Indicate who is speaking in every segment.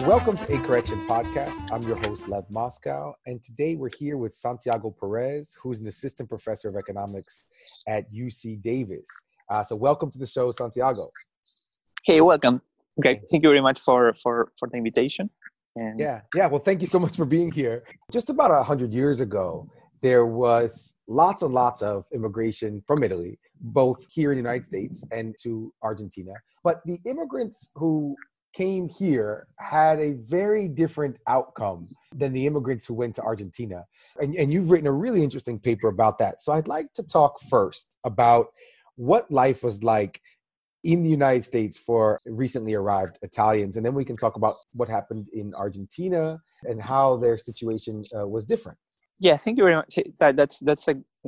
Speaker 1: Welcome to A Correction Podcast. I'm your host, Lev Moscow, and today we're here with Santiago Perez, who's an assistant professor of economics at UC Davis. So welcome to the show, Santiago.
Speaker 2: Hey, welcome. Okay, thank you very much for the invitation.
Speaker 1: And Yeah. Well, thank you so much for being here. Just about 100 years ago, there was lots and lots of immigration from Italy, both here in the United States and to Argentina. But the immigrants who came here had a very different outcome than the immigrants who went to Argentina. And you've written a really interesting paper about that. So I'd like to talk first about what life was like in the United States for recently arrived Italians. And then we can talk about what happened in Argentina and how their situation was different.
Speaker 2: Yeah, thank you very much. That's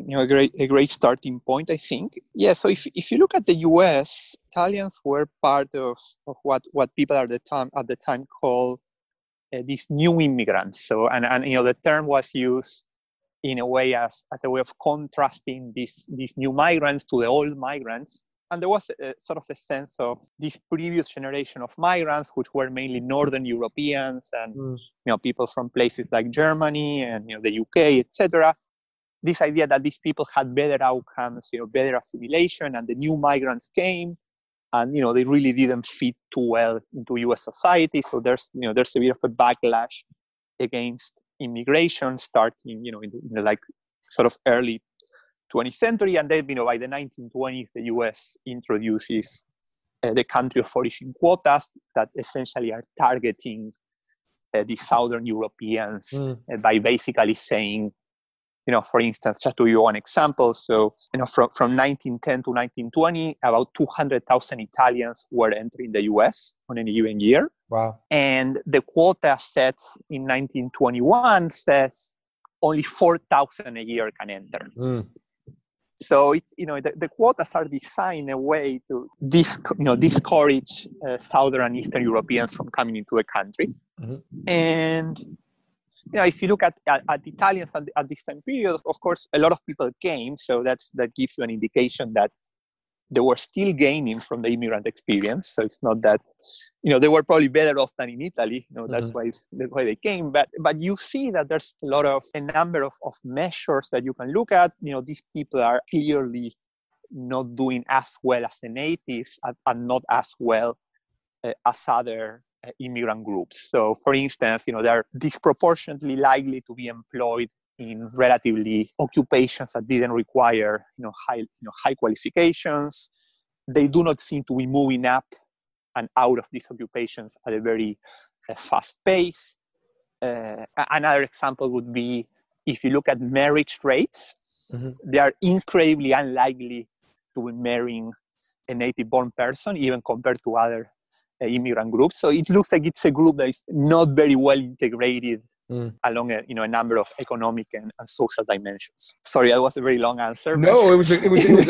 Speaker 2: a great starting point, I think. Yeah, so if you look at the U.S., Italians were part of what people at the time call these new immigrants. So and the term was used in a way as a way of contrasting these new migrants to the old migrants. And there was a sort of a sense of this previous generation of migrants, which were mainly Northern Europeans and people from places like Germany and the UK, etc. This idea that these people had better outcomes, better assimilation, and the new migrants came, and they really didn't fit too well into U.S. society. So there's a bit of a backlash against immigration starting in the like sort of early 20th century, and then by the 1920s, the U.S. introduces the country of origin quotas that essentially are targeting the Southern Europeans by basically saying, for instance, just to give you one example, so from 1910 to 1920, about 200,000 Italians were entering the U.S. on any given year.
Speaker 1: Wow!
Speaker 2: And the quota set in 1921 says only 4,000 a year can enter. So it's the quotas are designed in a way to discourage Southern and Eastern Europeans from coming into the country. And if you look at Italians at this time period, of course, a lot of people came. So that gives you an indication that they were still gaining from the immigrant experience. So it's not that they were probably better off than in Italy. That's why they came. But you see that there's a number of measures that you can look at. These people are clearly not doing as well as the natives and not as well as other immigrant groups. So, for instance, they're disproportionately likely to be employed in relatively occupations that didn't require high qualifications. They do not seem to be moving up and out of these occupations at a very fast pace. Another example would be if you look at marriage rates, they are incredibly unlikely to be marrying a native-born person, even compared to other immigrant groups. So it looks like it's a group that is not very well integrated along a number of economic and social dimensions. Sorry, that was a very long answer.
Speaker 1: No, it was a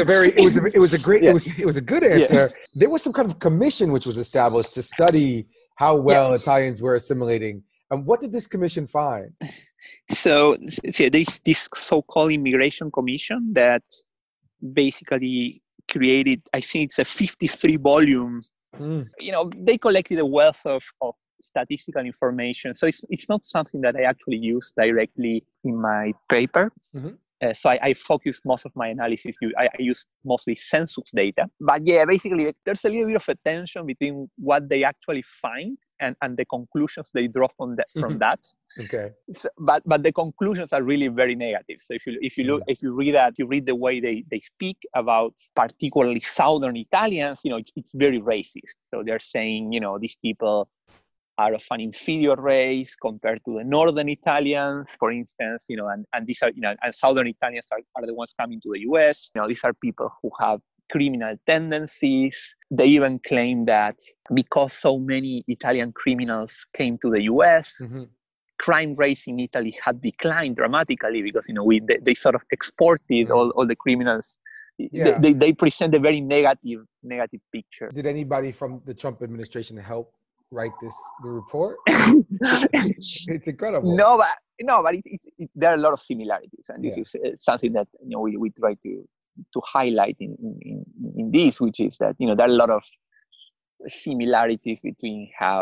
Speaker 1: good answer. Yeah. There was some kind of commission which was established to study how well Italians were assimilating. And what did this commission find?
Speaker 2: So there's this so-called Immigration Commission that basically created, I think it's a 53-volume. They collected a wealth of statistical information. So it's not something that I actually use directly in my paper. So I focus most of my analysis. I use mostly census data. But basically there's a little bit of a tension between what they actually find and the conclusions they draw from that.
Speaker 1: Okay.
Speaker 2: So, but the conclusions are really very negative. So if you read the way they speak about particularly Southern Italians, it's very racist. So they're saying, these people are of an inferior race compared to the Northern Italians, for instance, and these are, and Southern Italians are the ones coming to the US. These are people who have criminal tendencies. They even claim that because so many Italian criminals came to the US, crime rates in Italy had declined dramatically because, they sort of exported all the criminals.
Speaker 1: Yeah.
Speaker 2: They present a very negative picture.
Speaker 1: Did anybody from the Trump administration help write the report? It's incredible.
Speaker 2: No, but there are a lot of similarities, and this is something that we try to highlight in this, which is that there are a lot of similarities between how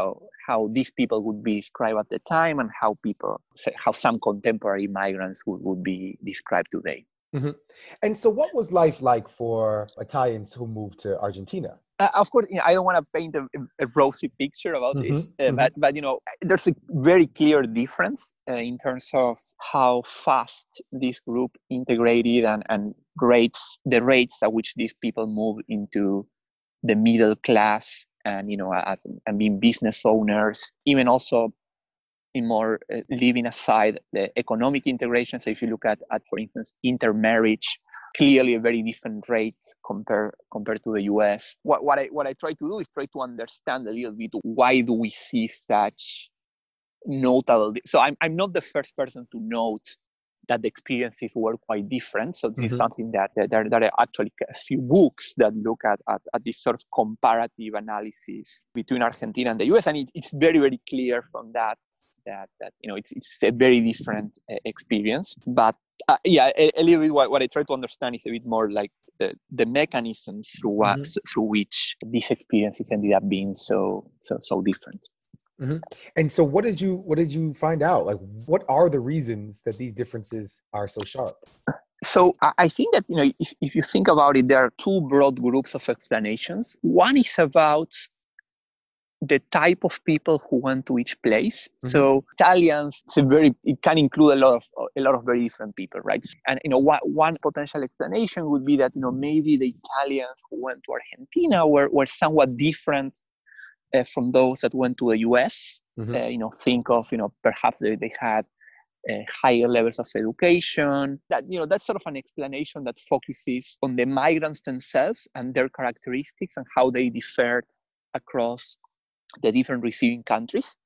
Speaker 2: how these people would be described at the time and how some contemporary migrants would be described today.
Speaker 1: Mm-hmm. And so what was life like for Italians who moved to Argentina?
Speaker 2: Of course, I don't want to paint a rosy picture about this, but there's a very clear difference in terms of how fast this group integrated and the rates at which these people move into the middle class and being business owners, even also in more leaving aside the economic integration. So if you look at for instance, intermarriage, clearly a very different rate compared to the US. What I try to do is try to understand a little bit why do we see such notable. So I'm not the first person to note that the experiences were quite different. So this is something that there are actually a few books that look at this sort of comparative analysis between Argentina and the US, and it's very, very clear from that it's a very different experience. But a little bit what I try to understand is a bit more like the mechanisms through which these experiences ended up being so different.
Speaker 1: Mm-hmm. And so what did you find out? Like, what are the reasons that these differences are so sharp?
Speaker 2: So I think that, if you think about it, there are two broad groups of explanations. One is about the type of people who went to each place. So Italians, it can include a lot of very different people, right? And one potential explanation would be that maybe the Italians who went to Argentina were somewhat different from those that went to the US. Think of perhaps they had higher levels of education. That's sort of an explanation that focuses on the migrants themselves and their characteristics and how they differ across the different receiving countries.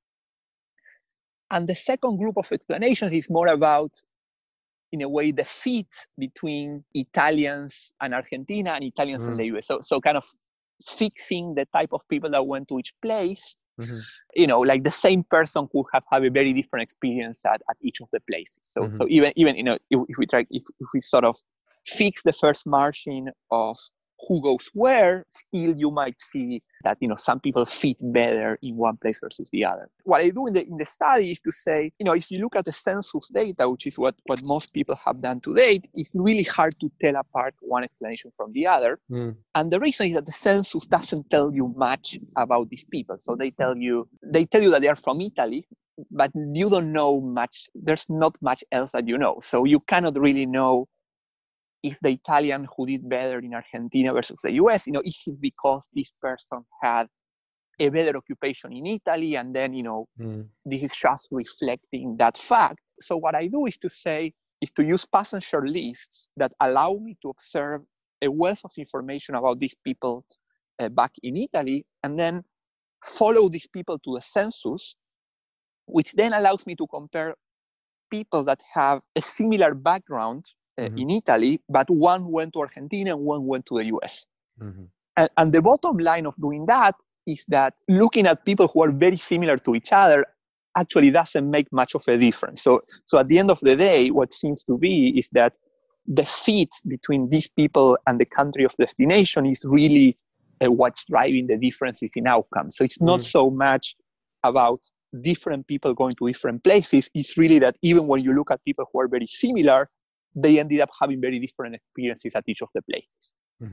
Speaker 2: And the second group of explanations is more about, in a way, the fit between Italians and Argentina and Italians and the US. So kind of fixing the type of people that went to each place, like the same person could have a very different experience at each of the places. So even if we sort of fix the first margin of who goes where, still you might see that some people fit better in one place versus the other. What I do in the study is to say, if you look at the census data, which is what most people have done to date, it's really hard to tell apart one explanation from the other. And the reason is that the census doesn't tell you much about these people. So they tell you that they are from Italy, but you don't know much. There's not much else that you know. So you cannot really know if the Italian who did better in Argentina versus the US, is it because this person had a better occupation in Italy, and then, this is just reflecting that fact. So what I do is to use passenger lists that allow me to observe a wealth of information about these people back in Italy, and then follow these people to the census, which then allows me to compare people that have a similar background in Italy, but one went to Argentina and one went to the US. And the bottom line of doing that is that looking at people who are very similar to each other actually doesn't make much of a difference. So at the end of the day, what seems to be is that the fit between these people and the country of destination is really what's driving the differences in outcomes. So it's not so much about different people going to different places. It's really that even when you look at people who are very similar, they ended up having very different experiences at each of the places.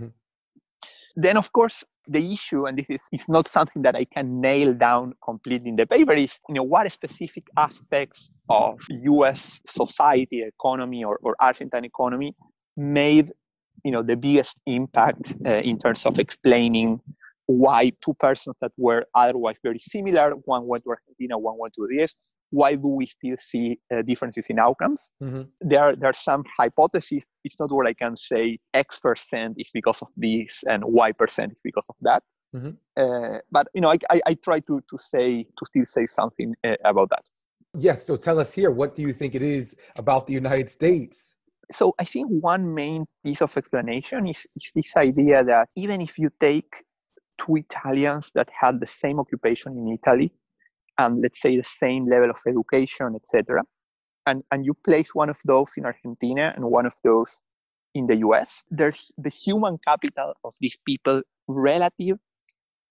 Speaker 2: Then, of course, the issue, and this is not something that I can nail down completely in the paper, is what specific aspects of U.S. society, economy, or Argentine economy made the biggest impact in terms of explaining why two persons that were otherwise very similar, one went to Argentina, one went to the US, why do we still see differences in outcomes? There are some hypotheses. It's not where I can say X% is because of this and Y% is because of that. But I try to still say something about that.
Speaker 1: Yes. So tell us here, what do you think it is about the United States?
Speaker 2: So I think one main piece of explanation is this idea that even if you take two Italians that had the same occupation in Italy, and let's say the same level of education, etc., and you place one of those in Argentina and one of those in the US, there's the human capital of these people relative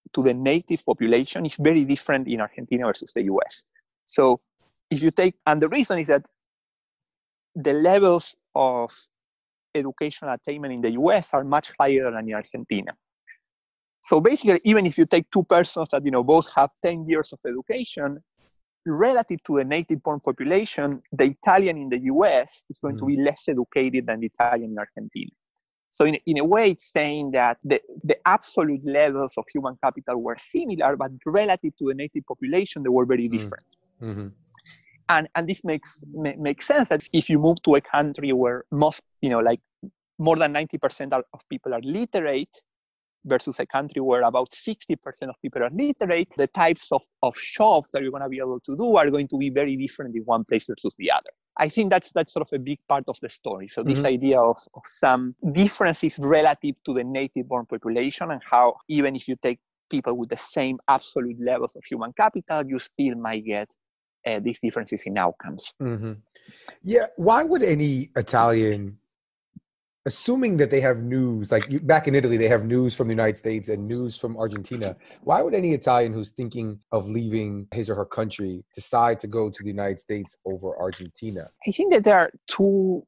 Speaker 2: to the native population is very different in Argentina versus the US. So if you take, and the reason is that the levels of educational attainment in the US are much higher than in Argentina. So basically, even if you take two persons that both have 10 years of education, relative to the native-born population, the Italian in the US is going to be less educated than the Italian in Argentina. So in a way, it's saying that the absolute levels of human capital were similar, but relative to the native population, they were very different.
Speaker 1: Mm-hmm.
Speaker 2: And this makes sense that if you move to a country where most, like more than 90% of people are literate versus a country where about 60% of people are literate, the types of jobs that you're going to be able to do are going to be very different in one place versus the other. I think that's sort of a big part of the story. So this idea of some differences relative to the native-born population and how even if you take people with the same absolute levels of human capital, you still might get these differences in outcomes.
Speaker 1: Mm-hmm. Yeah. Why would any Italian, assuming that they have news, like back in Italy, they have news from the United States and news from Argentina. Why would any Italian who's thinking of leaving his or her country decide to go to the United States over Argentina?
Speaker 2: I think that there are two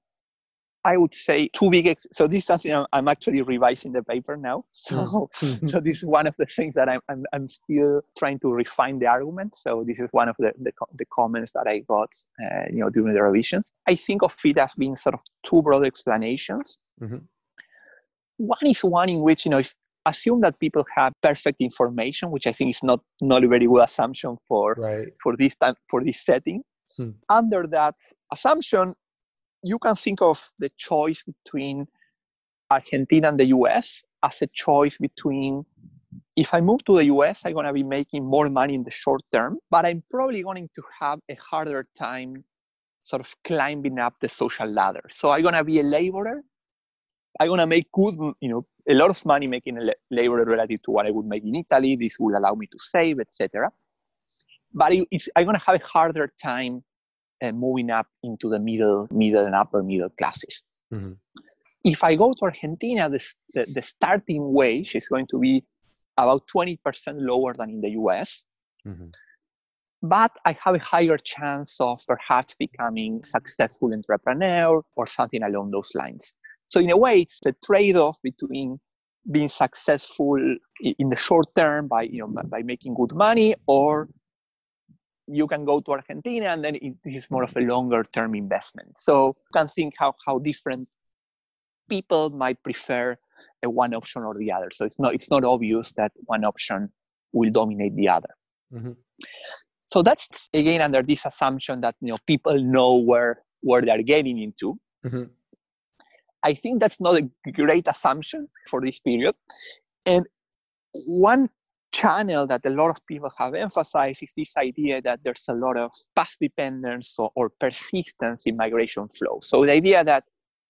Speaker 2: big, so this is something I'm actually revising the paper now. So this is one of the things that I'm still trying to refine the argument. So this is one of the comments that I got, during the revisions. I think of it as being sort of two broad explanations. Mm-hmm. One is one in which, if assume that people have perfect information, which I think is not a very good assumption for this setting. Under that assumption, you can think of the choice between Argentina and the US as a choice between, if I move to the US, I'm going to be making more money in the short term, but I'm probably going to have a harder time sort of climbing up the social ladder. So I'm going to be a laborer. I'm going to make a lot of money making a laborer relative to what I would make in Italy. This will allow me to save, etc. But I'm going to have a harder time moving up into the middle and upper middle classes. Mm-hmm. If I go to Argentina, the starting wage is going to be about 20% lower than in the US. Mm-hmm. But I have a higher chance of perhaps becoming a successful entrepreneur or something along those lines. So in a way, it's the trade-off between being successful in the short term by making good money, or you can go to Argentina and then this is more of a longer term investment. So you can think how different people might prefer one option or the other. So it's not obvious that one option will dominate the other. Mm-hmm. So that's again under this assumption that people know where they're getting into. Mm-hmm. I think that's not a great assumption for this period. And one channel that a lot of people have emphasized is this idea that there's a lot of path dependence or persistence in migration flow. So the idea that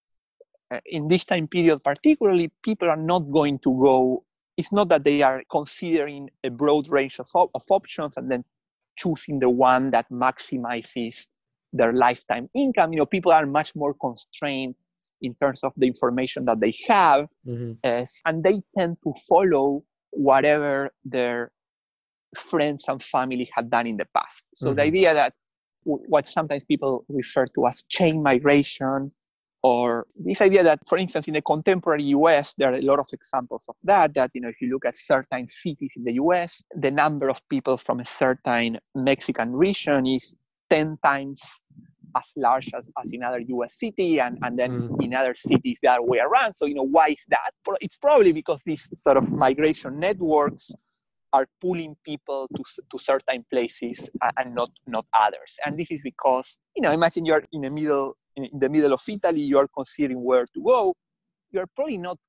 Speaker 2: in this time period particularly, people are not going to go, it's not that they are considering a broad range of options and then choosing the one that maximizes their lifetime income. People are much more constrained in terms of the information that they have, mm-hmm. And they tend to follow whatever their friends and family had done in the past. So mm-hmm. the idea that what sometimes people refer to as chain migration, or this idea that, for instance, in the contemporary US, there are a lot of examples of that if you look at certain cities in the US, the number of people from a certain Mexican region is 10 times as large as in other US city, and then in other cities the other way around. So, why is that? It's probably because these sort of migration networks are pulling people to certain places and not others. And this is because, imagine you're in the middle of Italy, you're considering where to go. You're probably not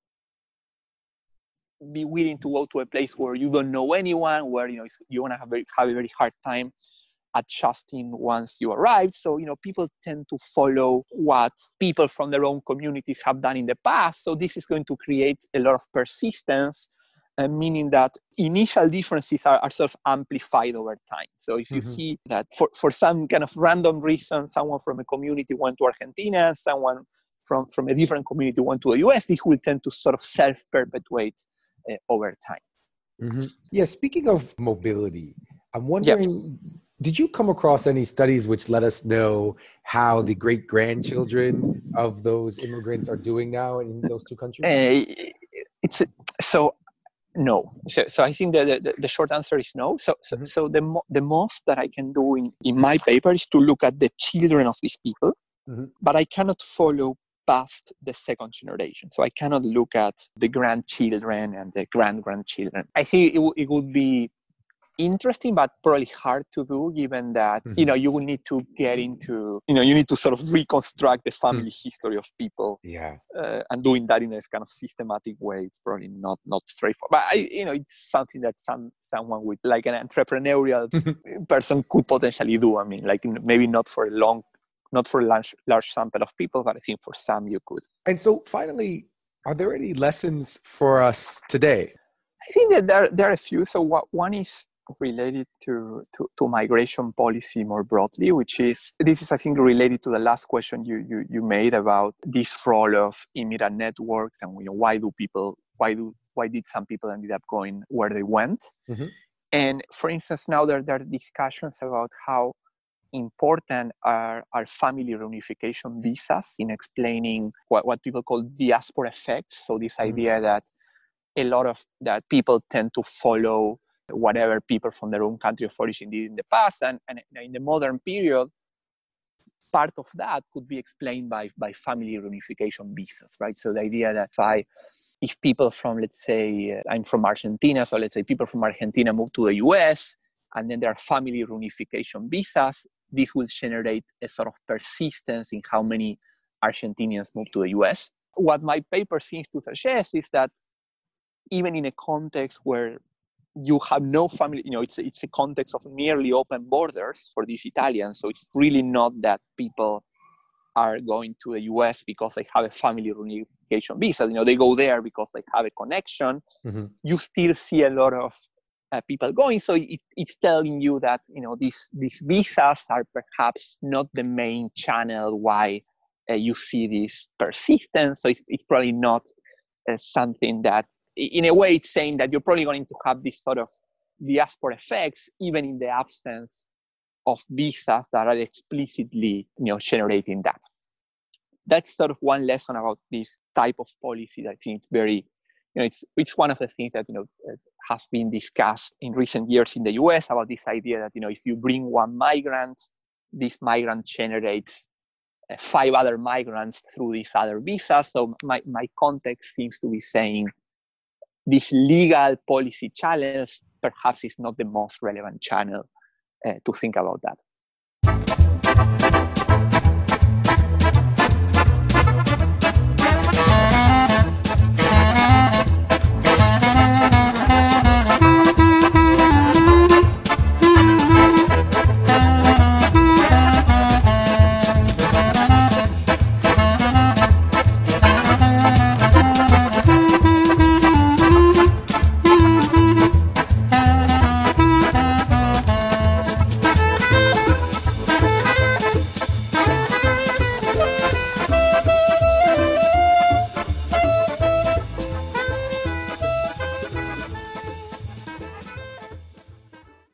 Speaker 2: be willing to go to a place where you don't know anyone, where, you're going to have a very hard time adjusting once you arrive. So, people tend to follow what people from their own communities have done in the past. So this is going to create a lot of persistence, meaning that initial differences are sort of amplified over time. So if you mm-hmm. see that for some kind of random reason, someone from a community went to Argentina, someone from a different community went to the US, this will tend to sort of self-perpetuate over time.
Speaker 1: Yeah, speaking of mobility, I'm wondering, did you come across any studies which let us know how the great-grandchildren of those immigrants are doing now in those two countries?
Speaker 2: It's so no. So I think that the short answer is no. So the most that I can do in my paper is to look at the children of these people, but I cannot follow past the second generation. So I cannot look at the grandchildren and the grandchildren. I think it would be interesting, but probably hard to do, given that you will need to get into you need to sort of reconstruct the family history of people. And doing that in this kind of systematic way, it's probably not straightforward. But it's something that someone with like an entrepreneurial person could potentially do. I mean, like maybe not for a large sample of people, but I think for some you could.
Speaker 1: And so finally, are there any lessons for us today?
Speaker 2: I think that there are a few. So one is related to migration policy more broadly, this is I think related to the last question you made about this role of immigrant networks and why did some people ended up going where they went. And for instance, now there are discussions about how important are family reunification visas in explaining what people call diaspora effects. So this idea that a lot of that people tend to follow whatever people from their own country of origin did in the past, and in the modern period, part of that could be explained by family reunification visas, right? So the idea that if people from, let's say, I'm from Argentina, so let's say people from Argentina move to the US, and then there are family reunification visas, this will generate a sort of persistence in how many Argentinians move to the US. What my paper seems to suggest is that even in a context where you have no family, it's a context of nearly open borders for these Italians. So it's really not that people are going to the US because they have a family reunification visa. They go there because they have a connection. You still see a lot of people going. So it's telling you that, these visas are perhaps not the main channel why you see this persistence. So it's probably not something that, in a way, it's saying that you're probably going to have this sort of diaspora effects, even in the absence of visas that are explicitly, generating that. That's sort of one lesson about this type of policy that I think it's very, it's one of the things that, has been discussed in recent years in the US about this idea that, if you bring one migrant, this migrant generates 5 other migrants through these other visas. So my context seems to be saying this legal policy challenge perhaps is not the most relevant channel to think about that.